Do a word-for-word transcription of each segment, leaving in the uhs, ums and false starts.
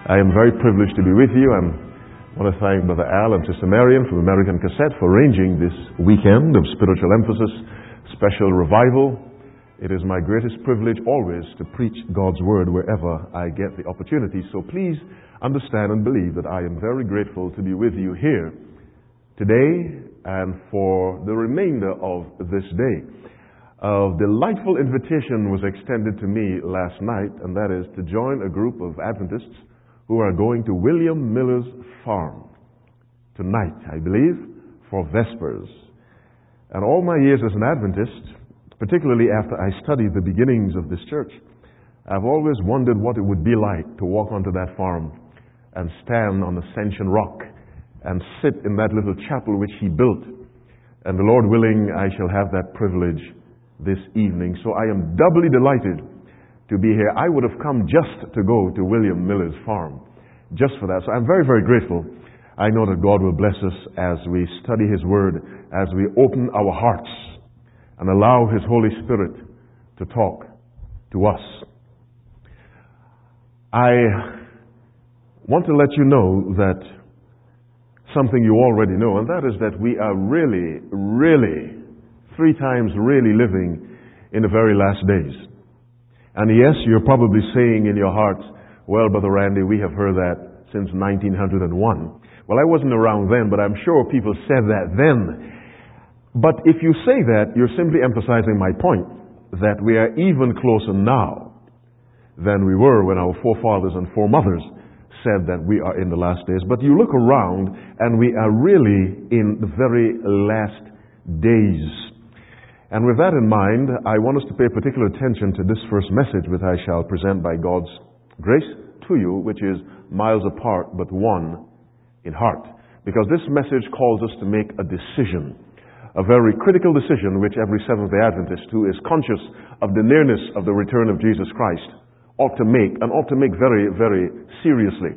I am very privileged to be with you. I want to thank Brother Al and Sister Marian from American Cassette for arranging this weekend of spiritual emphasis, special revival. It is my greatest privilege always to preach God's Word wherever I get the opportunity. So please understand and believe that I am very grateful to be with you here today and for the remainder of this day. A delightful invitation was extended to me last night, and that is to join a group of Adventists who are going to William Miller's farm tonight, I believe, for Vespers. And all my years as an Adventist, particularly after I studied the beginnings of this church, I've always wondered what it would be like to walk onto that farm and stand on Ascension Rock and sit in that little chapel which he built. And the Lord willing, I shall have that privilege this evening. So I am doubly delighted to be here. I would have come just to go to William Miller's farm, just for that. So I'm very, very grateful. I know that God will bless us as we study His Word, as we open our hearts and allow His Holy Spirit to talk to us. I want to let you know that something you already know, and that is that we are really, really, three times really living in the very last days. And yes, you're probably saying in your heart, well, Brother Randy, we have heard that since nineteen oh one. Well, I wasn't around then, but I'm sure people said that then. But if you say that, you're simply emphasizing my point, that we are even closer now than we were when our forefathers and foremothers said that we are in the last days. But you look around, and we are really in the very last days. And with that in mind, I want us to pay particular attention to this first message which I shall present by God's grace to you, which is miles apart but one in heart. Because this message calls us to make a decision, a very critical decision which every Seventh-day Adventist who is conscious of the nearness of the return of Jesus Christ ought to make, and ought to make very, very seriously.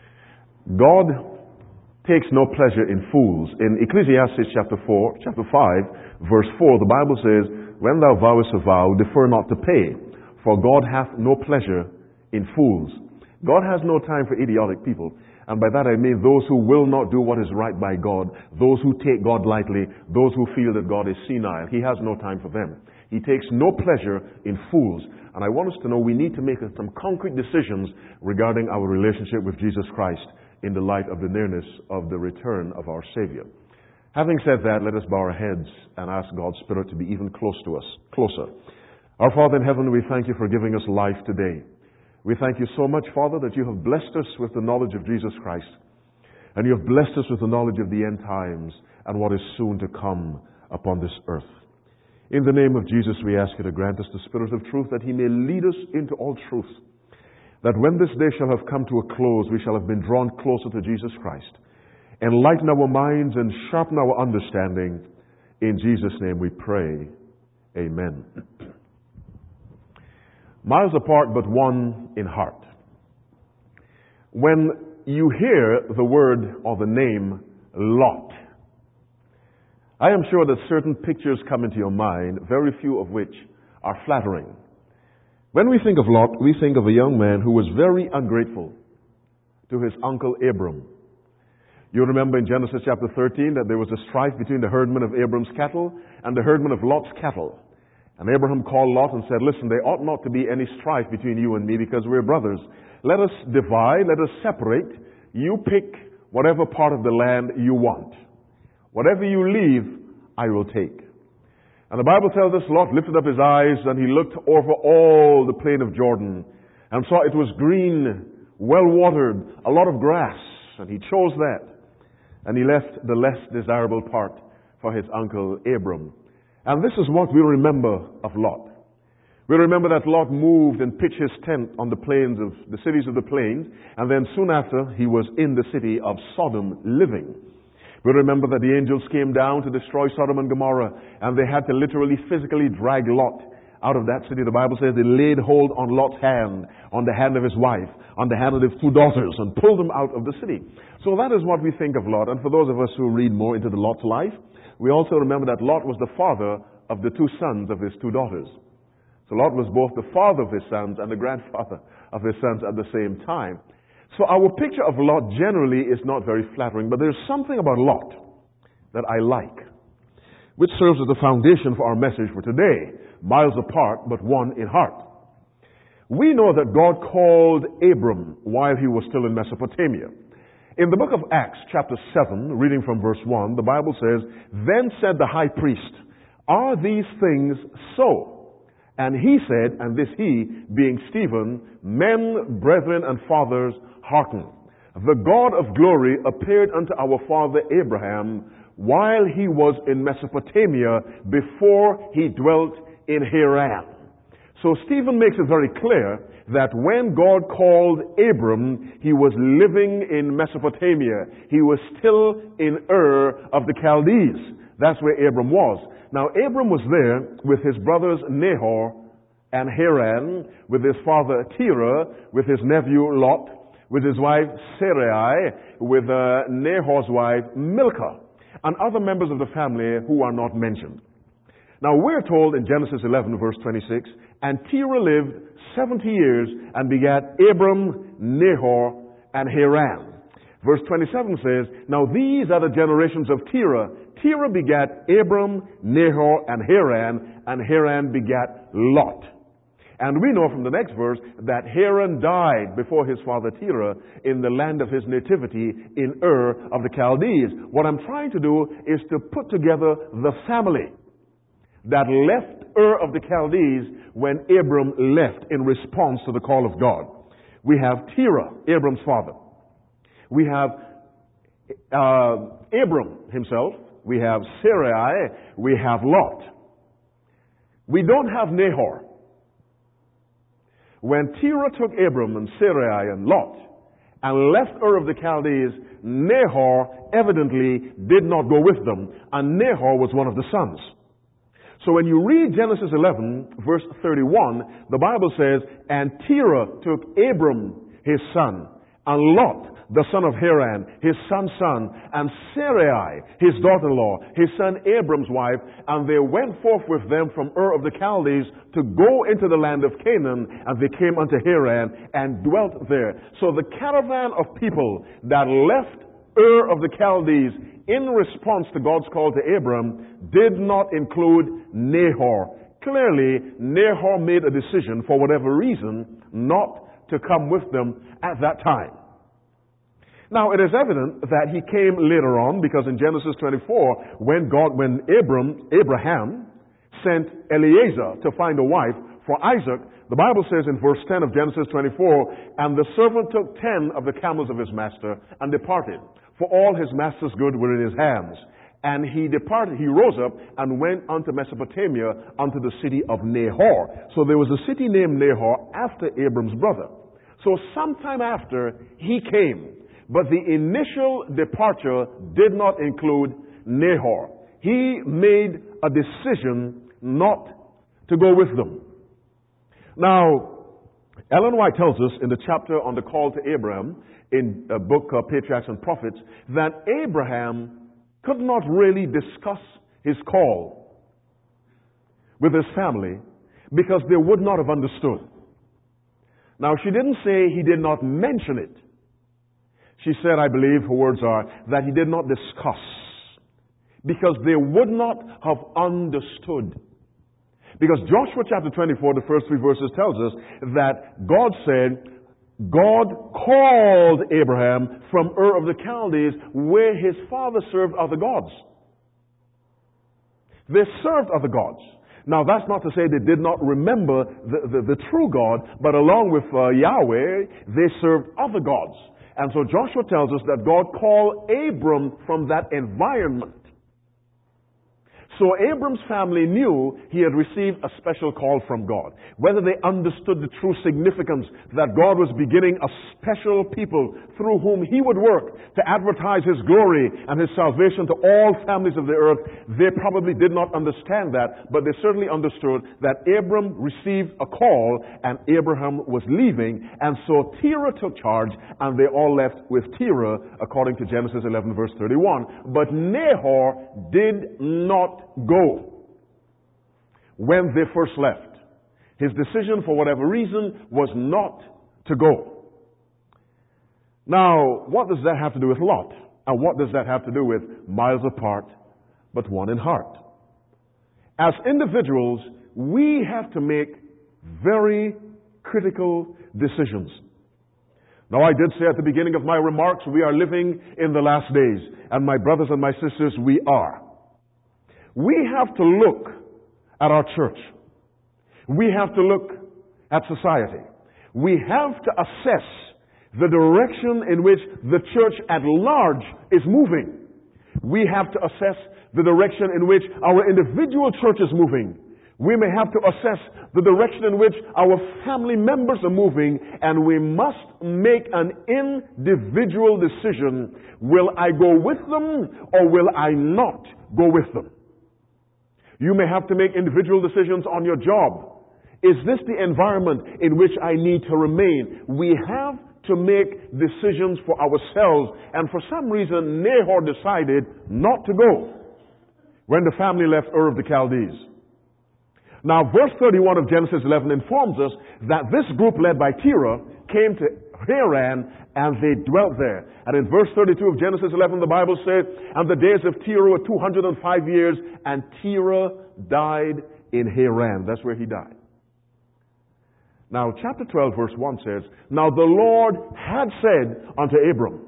God takes no pleasure in fools. In Ecclesiastes chapter four, chapter five, verse four, the Bible says, when thou vowest a vow, defer not to pay, for God hath no pleasure in fools. God has no time for idiotic people. And by that I mean those who will not do what is right by God, those who take God lightly, those who feel that God is senile. He has no time for them. He takes no pleasure in fools. And I want us to know we need to make some concrete decisions regarding our relationship with Jesus Christ in the light of the nearness of the return of our Savior. Having said that, let us bow our heads and ask God's Spirit to be even close to us, closer. Our Father in heaven, we thank you for giving us life today. We thank you so much, Father, that you have blessed us with the knowledge of Jesus Christ. And you have blessed us with the knowledge of the end times and what is soon to come upon this earth. In the name of Jesus, we ask you to grant us the Spirit of truth, that He may lead us into all truth. That when this day shall have come to a close, we shall have been drawn closer to Jesus Christ. Enlighten our minds and sharpen our understanding. In Jesus' name we pray. Amen. Miles apart, but one in heart. When you hear the word or the name Lot, I am sure that certain pictures come into your mind, very few of which are flattering. When we think of Lot, we think of a young man who was very ungrateful to his uncle Abram. You remember in Genesis chapter thirteen that there was a strife between the herdmen of Abram's cattle and the herdmen of Lot's cattle. And Abraham called Lot and said, listen, there ought not to be any strife between you and me because we're brothers. Let us divide, let us separate. You pick whatever part of the land you want. Whatever you leave, I will take. And the Bible tells us Lot lifted up his eyes and he looked over all the plain of Jordan and saw it was green, well watered, a lot of grass. And he chose that. And he left the less desirable part for his uncle Abram. And this is what we remember of Lot. We remember that Lot moved and pitched his tent on the plains of the cities of the plains. And then soon after, he was in the city of Sodom living. We remember that the angels came down to destroy Sodom and Gomorrah, and they had to literally physically drag Lot out of that city. The Bible says they laid hold on Lot's hand, on the hand of his wife, on the hand of his two daughters, and pulled them out of the city. So that is what we think of Lot. And for those of us who read more into the Lot's life, we also remember that Lot was the father of the two sons of his two daughters. So Lot was both the father of his sons and the grandfather of his sons at the same time. So our picture of Lot generally is not very flattering, but there's something about Lot that I like, which serves as the foundation for our message for today. Miles apart, but one in heart. We know that God called Abram while he was still in Mesopotamia. In the book of Acts, chapter seven, reading from verse one, the Bible says, "Then said the high priest, Are these things so? And he said," and this he, being Stephen, "Men, brethren, and fathers, hearken. The God of glory appeared unto our father Abraham while he was in Mesopotamia, before he dwelt in Haran." So Stephen makes it very clear that when God called Abram, he was living in Mesopotamia. He was still in Ur of the Chaldees. That's where Abram was. Now, Abram was there with his brothers Nahor and Haran, with his father Terah, with his nephew Lot, with his wife Sarai, with uh, Nahor's wife Milcah, and other members of the family who are not mentioned. Now, we're told in Genesis eleven, verse twenty-six, "And Terah lived seventy years and begat Abram, Nahor, and Haran." Verse twenty-seven says, "Now these are the generations of Terah. Terah begat Abram, Nahor, and Haran, and Haran begat Lot." And we know from the next verse that Haran died before his father Terah in the land of his nativity in Ur of the Chaldees. What I'm trying to do is to put together the family that left Ur of the Chaldees when Abram left in response to the call of God. We have Terah, Abram's father. We have uh, Abram himself. We have Sarai. We have Lot. We don't have Nahor. When Terah took Abram and Sarai and Lot and left Ur of the Chaldees, Nahor evidently did not go with them, and Nahor was one of the sons. So when you read Genesis eleven, verse thirty-one, the Bible says, "And Terah took Abram, his son, and Lot, the son of Haran, his son's son, and Sarai, his daughter-in-law, his son Abram's wife, and they went forth with them from Ur of the Chaldees to go into the land of Canaan, and they came unto Haran and dwelt there." So the caravan of people that left Ur of the Chaldees in response to God's call to Abram did not include Nahor. Clearly, Nahor made a decision, for whatever reason, not to come with them at that time. Now, it is evident that he came later on, because in Genesis twenty-four, when God, when Abram, Abraham sent Eliezer to find a wife for Isaac, the Bible says in verse ten of Genesis twenty-four, "And the servant took ten of the camels of his master and departed, for all his master's good were in his hands. And he departed, he rose up and went unto Mesopotamia, unto the city of Nahor." So there was a city named Nahor after Abram's brother. So sometime after, he came. But the initial departure did not include Nahor. He made a decision not to go with them. Now, Ellen White tells us in the chapter on the call to Abraham, in a book uh, Patriarchs and Prophets, that Abraham could not really discuss his call with his family because they would not have understood. Now, she didn't say he did not mention it. She said, I believe her words are, that he did not discuss because they would not have understood. Because Joshua chapter twenty-four, the first three verses tells us that God said, God called Abraham from Ur of the Chaldees, where his father served other gods. They served other gods. Now, that's not to say they did not remember the, the, the true God, but along with uh, Yahweh, they served other gods. And so Joshua tells us that God called Abram from that environment. So Abram's family knew he had received a special call from God. Whether they understood the true significance that God was beginning a special people through whom he would work to advertise his glory and his salvation to all families of the earth, they probably did not understand that, but they certainly understood that Abram received a call and Abraham was leaving, and so Terah took charge and they all left with Terah according to Genesis eleven verse thirty-one. But Nahor did not go when they first left. His decision, for whatever reason, was not to go. Now, what does that have to do with Lot? And what does that have to do with miles apart, but one in heart? As individuals, we have to make very critical decisions. Now, I did say at the beginning of my remarks, we are living in the last days. And my brothers and my sisters, we are. We have to look at our church. We have to look at society. We have to assess the direction in which the church at large is moving. We have to assess the direction in which our individual church is moving. We may have to assess the direction in which our family members are moving, and we must make an individual decision. Will I go with them or will I not go with them? You may have to make individual decisions on your job. Is this the environment in which I need to remain? We have to make decisions for ourselves. And for some reason, Nahor decided not to go when the family left Ur of the Chaldees. Now, verse thirty-one of Genesis eleven informs us that this group led by Terah came to Haran and they dwelt there. And in verse thirty-two of Genesis eleven, the Bible says, and the days of Terah were two hundred five years, and Terah died in Haran. That's where he died. Now, chapter twelve, verse one says, now the Lord had said unto Abram.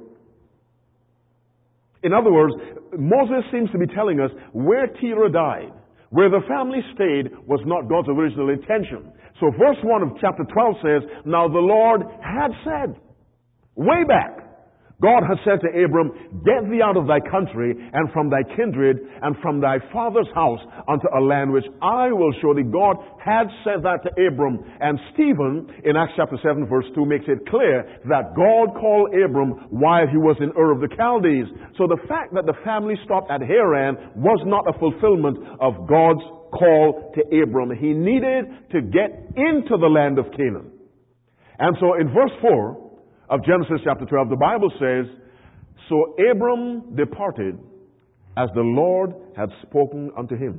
In other words, Moses seems to be telling us where Terah died, where the family stayed, was not God's original intention. So verse one of chapter twelve says, now the Lord had said, way back, God had said to Abram, get thee out of thy country and from thy kindred and from thy father's house unto a land which I will show thee. God had said that to Abram. And Stephen, in Acts chapter seven verse two, makes it clear that God called Abram while he was in Ur of the Chaldees. So the fact that the family stopped at Haran was not a fulfillment of God's call to Abram. He needed to get into the land of Canaan. And so in verse four of Genesis chapter twelve, the Bible says, so Abram departed as the Lord had spoken unto him.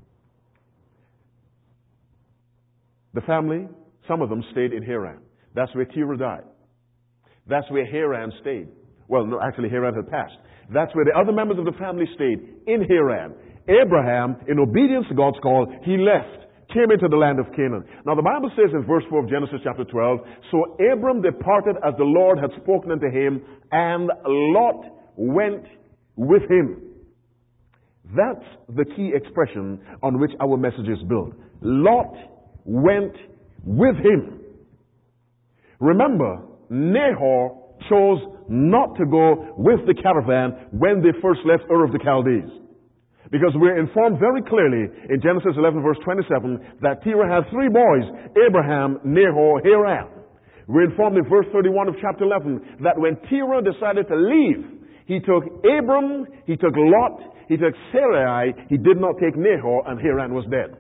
The family, some of them stayed in Haran. That's where Terah died. That's where Haran stayed. Well, no, actually Haran had passed. That's where the other members of the family stayed, in Haran. Abraham, in obedience to God's call, he left, came into the land of Canaan. Now the Bible says in verse four of Genesis chapter twelve, so Abram departed as the Lord had spoken unto him, and Lot went with him. That's the key expression on which our message is built. Lot went with him. Remember, Nahor chose not to go with the caravan when they first left Ur of the Chaldees. Because we're informed very clearly in Genesis eleven verse twenty-seven that Terah had three boys, Abraham, Nahor, Haran. We're informed in verse thirty-one of chapter eleven that when Terah decided to leave, he took Abram, he took Lot, he took Sarai, he did not take Nahor, and Haran was dead.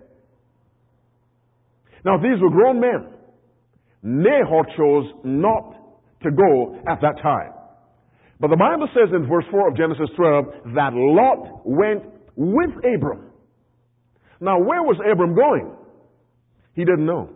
Now these were grown men. Nahor chose not to go at that time. But the Bible says in verse four of Genesis twelve that Lot went with Abram. Now, where was Abram going? He didn't know.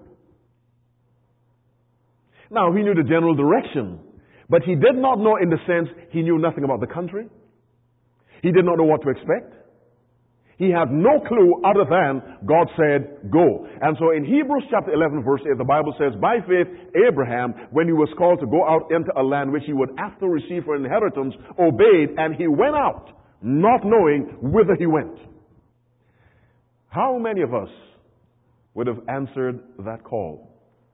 Now, he knew the general direction, but he did not know in the sense he knew nothing about the country. He did not know what to expect. He had no clue other than God said, go. And so in Hebrews chapter eleven verse eight, the Bible says, by faith, Abraham, when he was called to go out into a land which he would after receive for inheritance, obeyed, and he went out, not knowing whither he went. How many of us would have answered that call?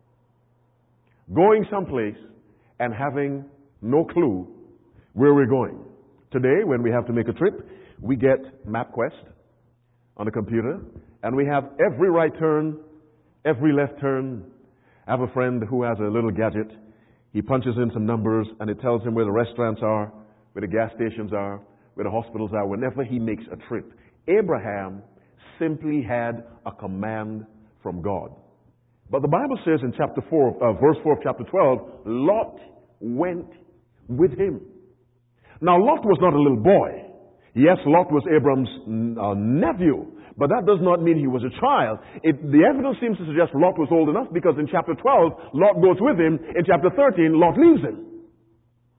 Going someplace and having no clue where we're going. Today, when we have to make a trip, we get MapQuest on the computer, and we have every right turn, every left turn. I have a friend who has a little gadget. He punches in some numbers, and it tells him where the restaurants are, where the gas stations are, where the hospitals are, whenever he makes a trip. Abraham simply had a command from God. But the Bible says in chapter four, uh, verse four of chapter twelve, Lot went with him. Now, Lot was not a little boy. Yes, Lot was Abram's uh, nephew, but that does not mean he was a child. It, the evidence seems to suggest Lot was old enough, because in chapter twelve, Lot goes with him. In chapter thirteen, Lot leaves him.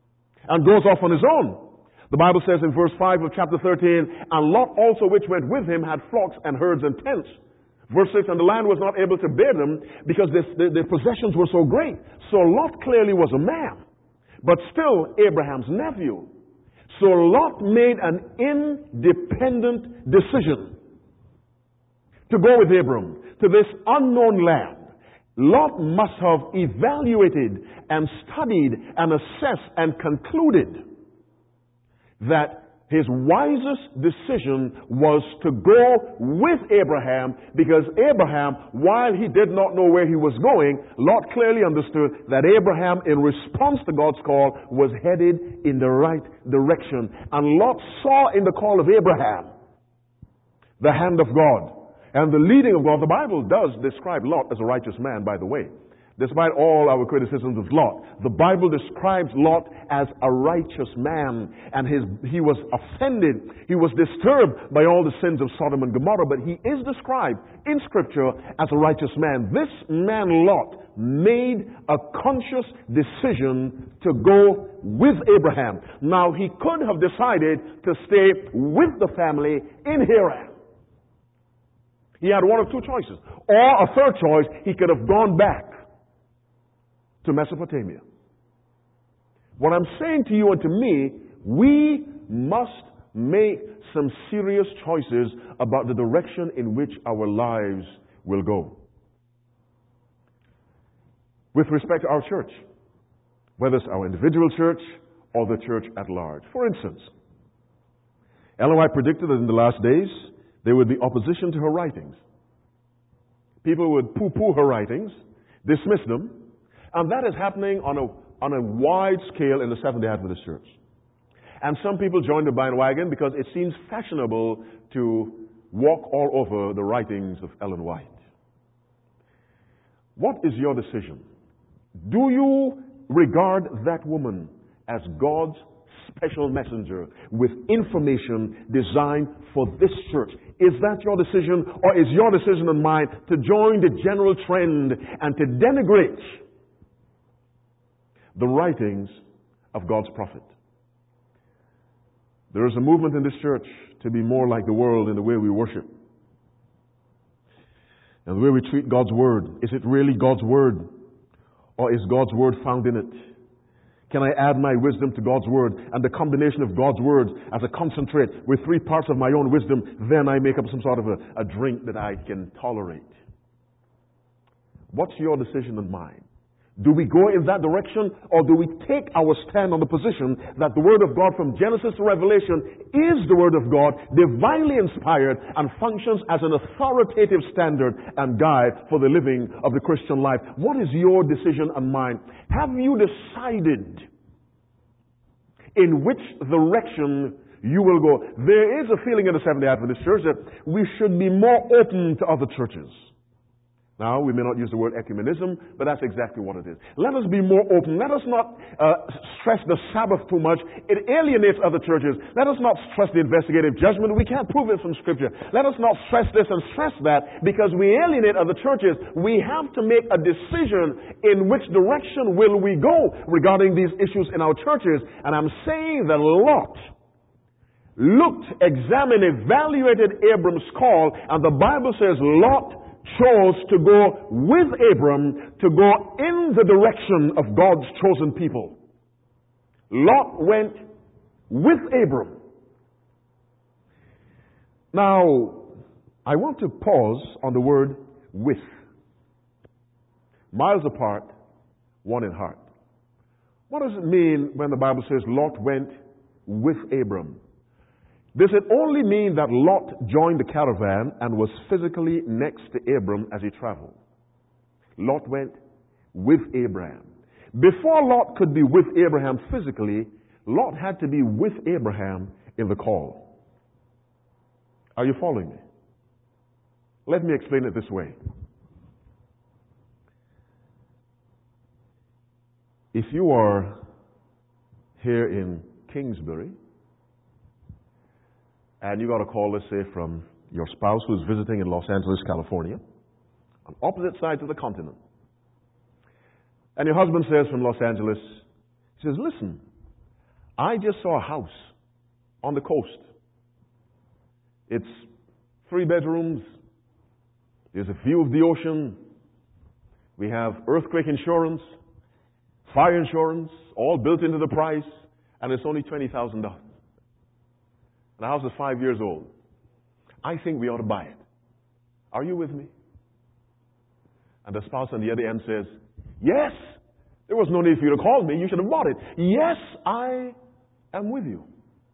and goes off on his own. The Bible says in verse five of chapter thirteen, and Lot also which went with him had flocks and herds and tents. Verse six, and the land was not able to bear them because their, their, their possessions were so great. So Lot clearly was a man, but still Abraham's nephew. So Lot made an independent decision to go with Abram to this unknown land. Lot must have evaluated and studied and assessed and concluded that his wisest decision was to go with Abraham, because Abraham, while he did not know where he was going, Lot clearly understood that Abraham, in response to God's call, was headed in the right direction. And Lot saw in the call of Abraham the hand of God and the leading of God. The Bible does describe Lot as a righteous man, by the way. Despite all our criticisms of Lot, the Bible describes Lot as a righteous man, and his, he was offended, he was disturbed by all the sins of Sodom and Gomorrah, but he is described in Scripture as a righteous man. This man Lot made a conscious decision to go with Abraham. Now, he could have decided to stay with the family in Haran. He had one of two choices. Or a third choice, he could have gone back to Mesopotamia. What I'm saying to you and to me, we must make some serious choices about the direction in which our lives will go. With respect to our church, whether it's our individual church or the church at large. For instance, Ellen White predicted that in the last days there would be opposition to her writings. People would poo-poo her writings, dismiss them, and that is happening on a, on a wide scale in the Seventh-day Adventist Church. And some people join the bandwagon because it seems fashionable to walk all over the writings of Ellen White. What is your decision? Do you regard that woman as God's special messenger with information designed for this church? Is that your decision, or is your decision and mine to join the general trend and to denigrate the writings of God's prophet? There is a movement in this church to be more like the world in the way we worship and the way we treat God's Word. Is it really God's Word, or is God's Word found in it? Can I add my wisdom to God's Word, and the combination of God's Word as a concentrate with three parts of my own wisdom, then I make up some sort of a, a drink that I can tolerate? What's your decision and mine? Do we go in that direction, or do we take our stand on the position that the Word of God from Genesis to Revelation is the Word of God, divinely inspired, and functions as an authoritative standard and guide for the living of the Christian life? What is your decision and mine? Have you decided in which direction you will go? There is a feeling in the Seventh-day Adventist Church that we should be more open to other churches. Now, we may not use the word ecumenism, but that's exactly what it is. Let us be more open. Let us not uh, stress the Sabbath too much. It alienates other churches. Let us not stress the investigative judgment. We can't prove it from Scripture. Let us not stress this and stress that because we alienate other churches. We have to make a decision in which direction will we go regarding these issues in our churches. And I'm saying that Lot looked, examined, evaluated Abram's call, and the Bible says Lot chose to go with Abram to go in the direction of God's chosen people. Lot went with Abram. Now, I want to pause on the word with. Miles apart, one in heart. What does it mean when the Bible says Lot went with Abram? Does it only mean that Lot joined the caravan and was physically next to Abram as he traveled? Lot went with Abraham. Before Lot could be with Abraham physically, Lot had to be with Abraham in the call. Are you following me? Let me explain it this way. If you are here in Kingsbury, and you got a call, let's say, from your spouse who's visiting in Los Angeles, California, on opposite sides of the continent. And your husband says from Los Angeles, he says, listen, I just saw a house on the coast. It's three bedrooms. There's a view of the ocean. We have earthquake insurance, fire insurance, all built into the price, and it's only twenty thousand dollars. The house is five years old. I think we ought to buy it. Are you with me? And the spouse on the other end says, yes, there was no need for you to call me. You should have bought it. Yes, I am with you.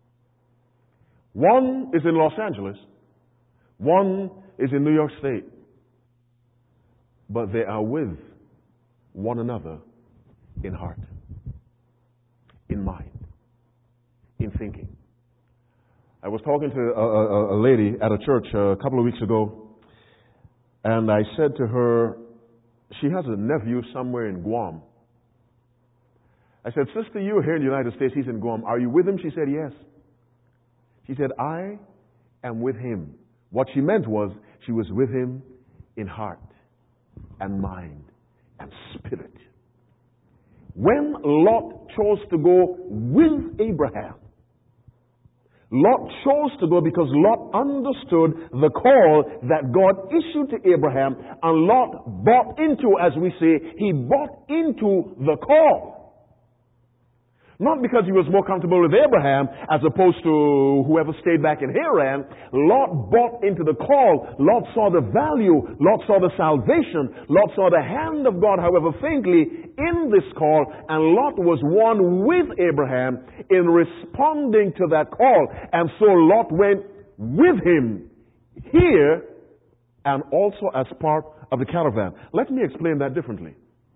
One is in Los Angeles. One is in New York State. But they are with one another in heart, in mind, in thinking. I was talking to a, a, a lady at a church a couple of weeks ago, and I said to her, she has a nephew somewhere in Guam. I said, sister, you're here in the United States, he's in Guam. Are you with him? She said, yes. She said, I am with him. What she meant was she was with him in heart and mind and spirit. When Lot chose to go with Abraham, Lot chose to go because Lot understood the call that God issued to Abraham, and Lot bought into, as we say, he bought into the call. Not because he was more comfortable with Abraham as opposed to whoever stayed back in Haran. Lot bought into the call. Lot saw the value. Lot saw the salvation. Lot saw the hand of God, however faintly, in this call. And Lot was one with Abraham in responding to that call. And so Lot went with him here and also as part of the caravan. Let me explain that differently.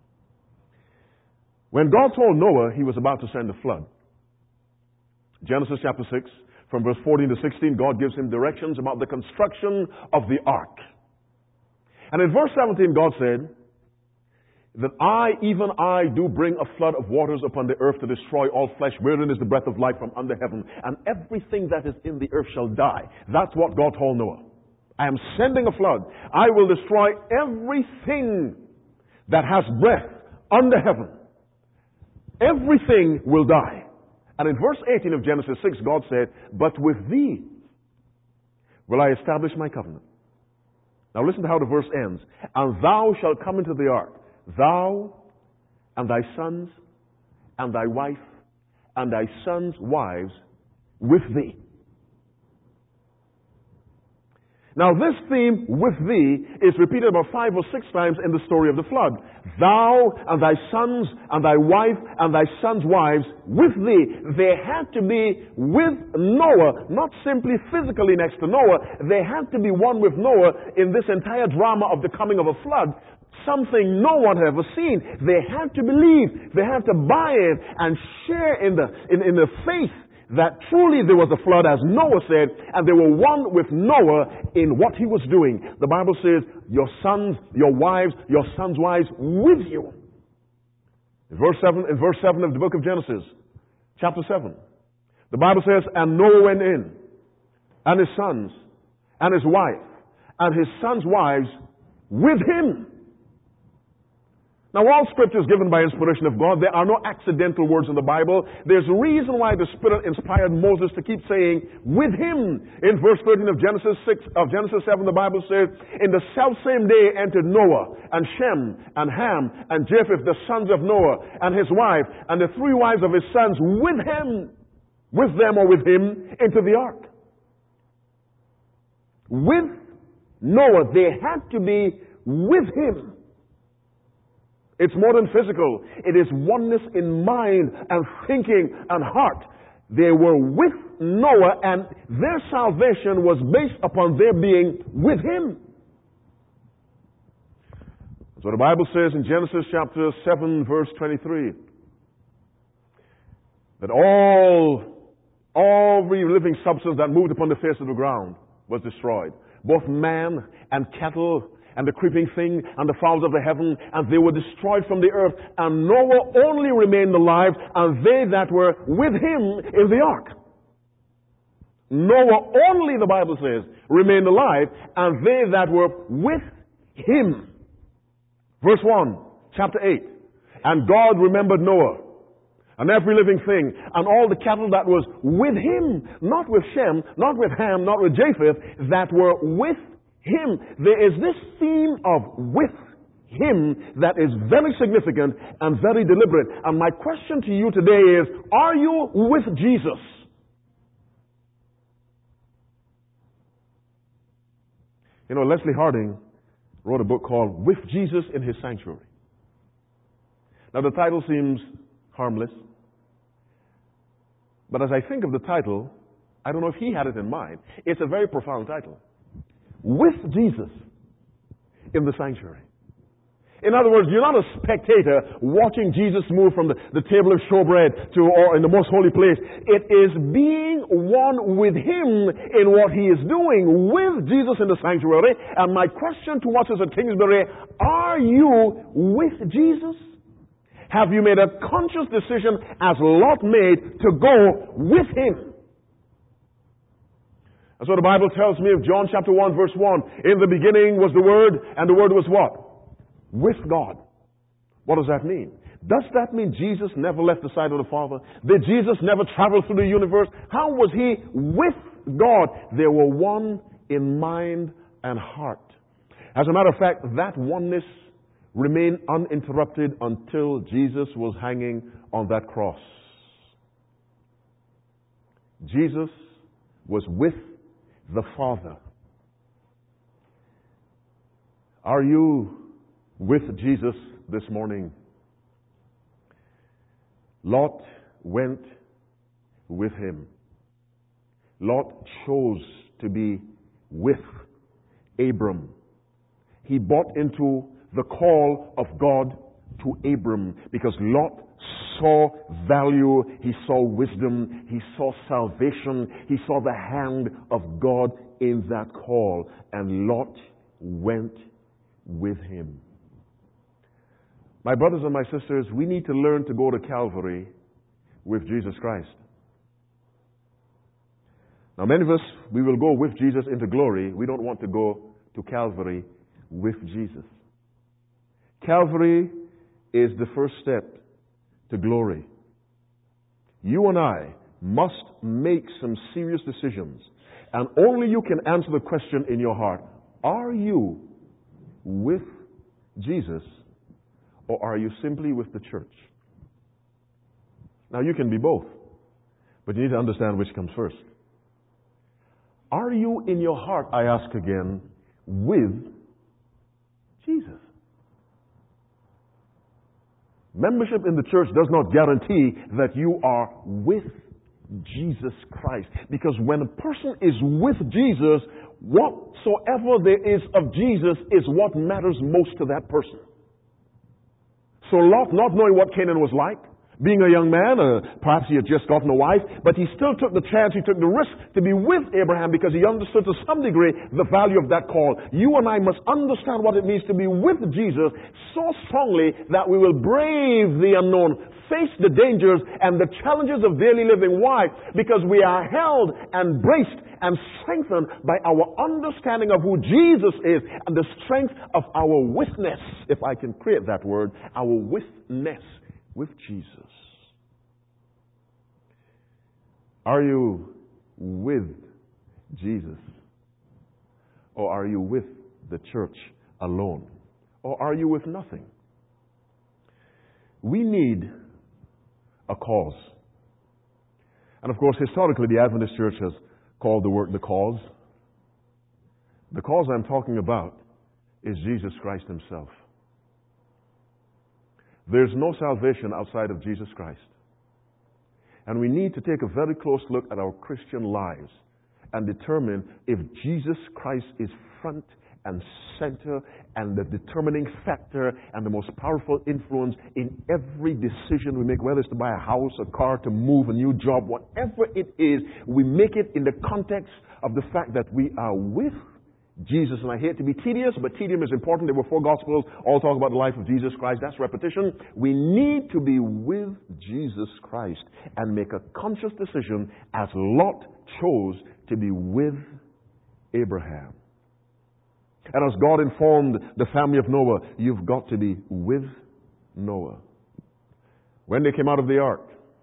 When God told Noah he was about to send a flood, Genesis chapter six, from verse fourteen to sixteen, God gives him directions about the construction of the ark. And in verse seventeen, God said that I, even I, do bring a flood of waters upon the earth to destroy all flesh, wherein is the breath of life from under heaven, and everything that is in the earth shall die. That's what God told Noah. I am sending a flood. I will destroy everything that has breath under heaven. Everything will die. And in verse eighteen of Genesis six, God said, but with thee will I establish my covenant. Now listen to how the verse ends. And thou shalt come into the ark, thou and thy sons and thy wife and thy sons' wives with thee. Now this theme, with thee, is repeated about five or six times in the story of the flood. Thou and thy sons and thy wife and thy sons' wives with thee. They had to be with Noah, not simply physically next to Noah. They had to be one with Noah in this entire drama of the coming of a flood. Something no one had ever seen. They had to believe. They had to buy in and share in the, in, in the faith that truly there was a flood, as Noah said, and they were one with Noah in what he was doing. The Bible says, your sons, your wives, your sons' wives with you. In verse seven, in verse seven of the book of Genesis, chapter seven, the Bible says, and Noah went in, and his sons, and his wife, and his sons' wives with him. Now, all Scripture is given by inspiration of God. There are no accidental words in the Bible. There's a reason why the Spirit inspired Moses to keep saying, with him. In verse thirteen of Genesis six, of Genesis seven, the Bible says, in the selfsame day entered Noah, and Shem, and Ham, and Japheth, the sons of Noah, and his wife, and the three wives of his sons, with him, with them or with him, into the ark. With Noah, they had to be with him. It's more than physical. It is oneness in mind and thinking and heart. They were with Noah, and their salvation was based upon their being with him. So the Bible says in Genesis chapter seven, verse twenty-three, that all, every living substance that moved upon the face of the ground was destroyed. Both man and cattle and the creeping thing, and the fowls of the heaven, and they were destroyed from the earth. And Noah only remained alive, and they that were with him in the ark. Noah only, the Bible says, remained alive, and they that were with him. Verse one, chapter eight. And God remembered Noah, and every living thing, and all the cattle that was with him, not with Shem, not with Ham, not with Japheth, that were with him. There is this theme of with him that is very significant and very deliberate. And my question to you today is, are you with Jesus? You know, Leslie Harding wrote a book called With Jesus in His Sanctuary. Now, the title seems harmless, but as I think of the title, I don't know if he had it in mind. It's a very profound title. With Jesus in the sanctuary. In other words, you're not a spectator watching Jesus move from the, the table of showbread to or in the most holy place. It is being one with Him in what He is doing with Jesus in the sanctuary. And my question to us at Kingsbury, are you with Jesus? Have you made a conscious decision, as Lot made, to go with Him? That's what the Bible tells me of John chapter one, verse one. In the beginning was the Word, and the Word was what? With God. What does that mean? Does that mean Jesus never left the side of the Father? Did Jesus never travel through the universe? How was He with God? They were one in mind and heart. As a matter of fact, that oneness remained uninterrupted until Jesus was hanging on that cross. Jesus was with the Father. Are you with Jesus this morning? Lot went with Him. Lot chose to be with Abram. He bought into the call of God to Abram because Lot saw value, he saw wisdom, he saw salvation, he saw the hand of God in that call, and Lot went with him. My brothers and my sisters, we need to learn to go to Calvary with Jesus Christ. Now, many of us, we will go with Jesus into glory. We don't want to go to Calvary with Jesus. Calvary is the first step to glory. You and I must make some serious decisions, and only you can answer the question in your heart: are you with Jesus, or are you simply with the church? Now, you can be both, but you need to understand which comes first. Are you in your heart, I ask again, with Jesus? Membership in the church does not guarantee that you are with Jesus Christ. Because when a person is with Jesus, whatsoever there is of Jesus is what matters most to that person. So Lot, not knowing what Canaan was like, being a young man, uh, perhaps he had just gotten a wife, but he still took the chance, he took the risk to be with Abraham because he understood to some degree the value of that call. You and I must understand what it means to be with Jesus so strongly that we will brave the unknown, face the dangers and the challenges of daily living. Why? Because we are held and braced and strengthened by our understanding of who Jesus is and the strength of our witness, if I can create that word, our witness with Jesus. Are you with Jesus? Or are you with the church alone? Or are you with nothing? We need a cause. And of course, historically, the Adventist Church has called the work the cause. The cause I'm talking about is Jesus Christ Himself. There's no salvation outside of Jesus Christ. And we need to take a very close look at our Christian lives and determine if Jesus Christ is front and center and the determining factor and the most powerful influence in every decision we make, whether it's to buy a house, a car, to move, a new job, whatever it is, we make it in the context of the fact that we are with Jesus. And I hate to be tedious, but tedium is important. There were four Gospels, all talk about the life of Jesus Christ. That's repetition. We need to be with Jesus Christ and make a conscious decision, as Lot chose to be with Abraham. And as God informed the family of Noah, you've got to be with Noah. When they came out of the ark,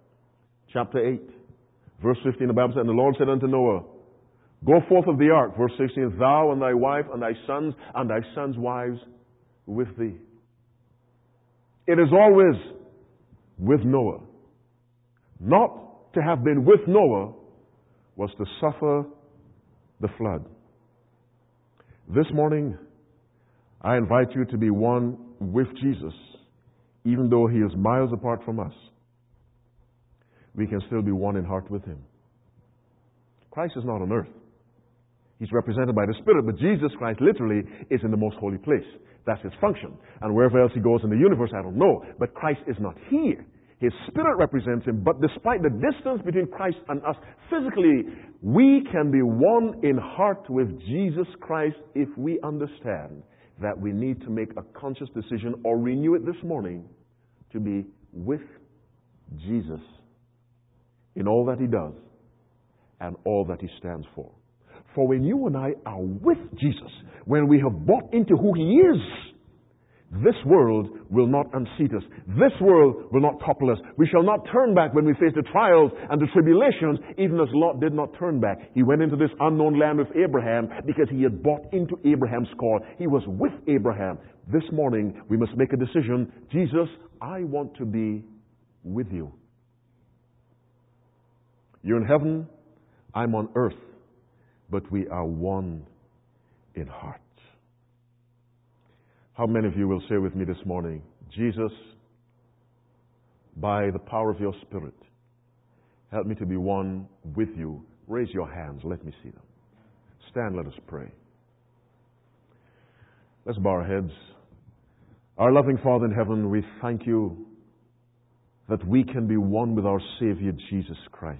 chapter eight, verse fifteen, the Bible said, and the Lord said unto Noah, go forth of the ark, verse sixteen, thou and thy wife and thy sons and thy sons' wives with thee. It is always with Noah. Not to have been with Noah was to suffer the flood. This morning, I invite you to be one with Jesus, even though He is miles apart from us. We can still be one in heart with Him. Christ is not on earth. He's represented by the Spirit, but Jesus Christ literally is in the most holy place. That's His function. And wherever else He goes in the universe, I don't know. But Christ is not here. His Spirit represents Him, but despite the distance between Christ and us physically, we can be one in heart with Jesus Christ if we understand that we need to make a conscious decision or renew it this morning to be with Jesus in all that He does and all that He stands for. For when you and I are with Jesus, when we have bought into who He is, this world will not unseat us. This world will not topple us. We shall not turn back when we face the trials and the tribulations, even as Lot did not turn back. He went into this unknown land with Abraham because he had bought into Abraham's call. He was with Abraham. This morning, we must make a decision. Jesus, I want to be with you. You're in heaven, I'm on earth, but we are one in heart. How many of you will say with me this morning, Jesus, by the power of your Spirit, help me to be one with you. Raise your hands. Let me see them. Stand, let us pray. Let's bow our heads. Our loving Father in heaven, we thank you that we can be one with our Savior, Jesus Christ.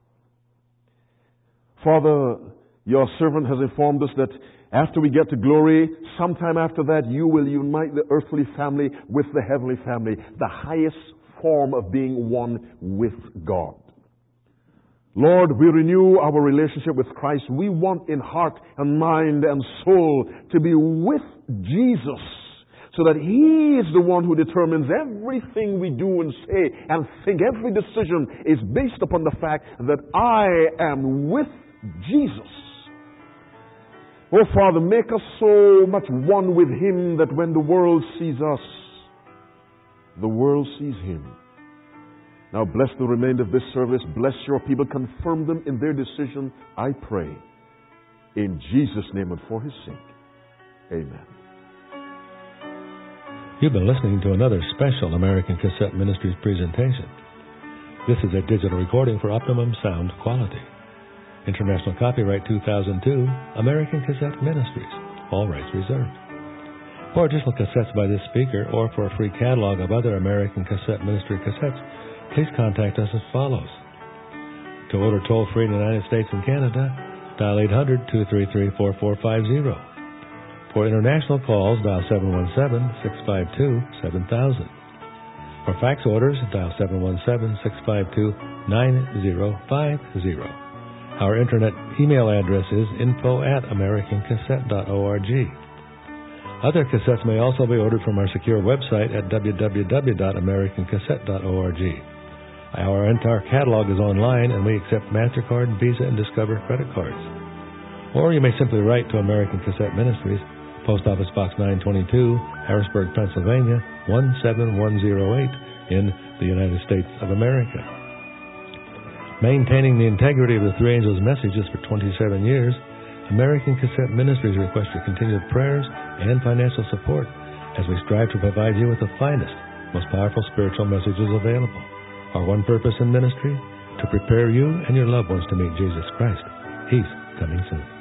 Father, your servant has informed us that after we get to glory, sometime after that, you will unite the earthly family with the heavenly family, the highest form of being one with God. Lord, we renew our relationship with Christ. We want in heart and mind and soul to be with Jesus, so that He is the one who determines everything we do and say and think. Every decision is based upon the fact that I am with Jesus. Oh, Father, make us so much one with Him that when the world sees us, the world sees Him. Now bless the remainder of this service. Bless your people. Confirm them in their decision, I pray. In Jesus' name and for His sake. Amen. You've been listening to another special American Cassette Ministries presentation. This is a digital recording for optimum sound quality. International copyright two thousand two, American Cassette Ministries. All rights reserved. For additional cassettes by this speaker or for a free catalog of other American Cassette Ministry cassettes, please contact us as follows. To order toll-free in the United States and Canada, dial eight hundred, two three three, four four five zero. For international calls, dial seven one seven, six five two, seven thousand. For fax orders, dial seven one seven, six five two, nine zero five zero. Our internet email address is info at american cassette dot org. Other cassettes may also be ordered from our secure website at w w w dot american cassette dot org. Our entire catalog is online, and we accept MasterCard, Visa, and Discover credit cards. Or you may simply write to American Cassette Ministries, Post Office Box nine twenty-two, Harrisburg, Pennsylvania, one seven one zero eight in the United States of America. Maintaining the integrity of the Three Angels' messages for twenty-seven years, American Cassette Ministries requests your continued prayers and financial support as we strive to provide you with the finest, most powerful spiritual messages available. Our one purpose in ministry, to prepare you and your loved ones to meet Jesus Christ. He's coming soon.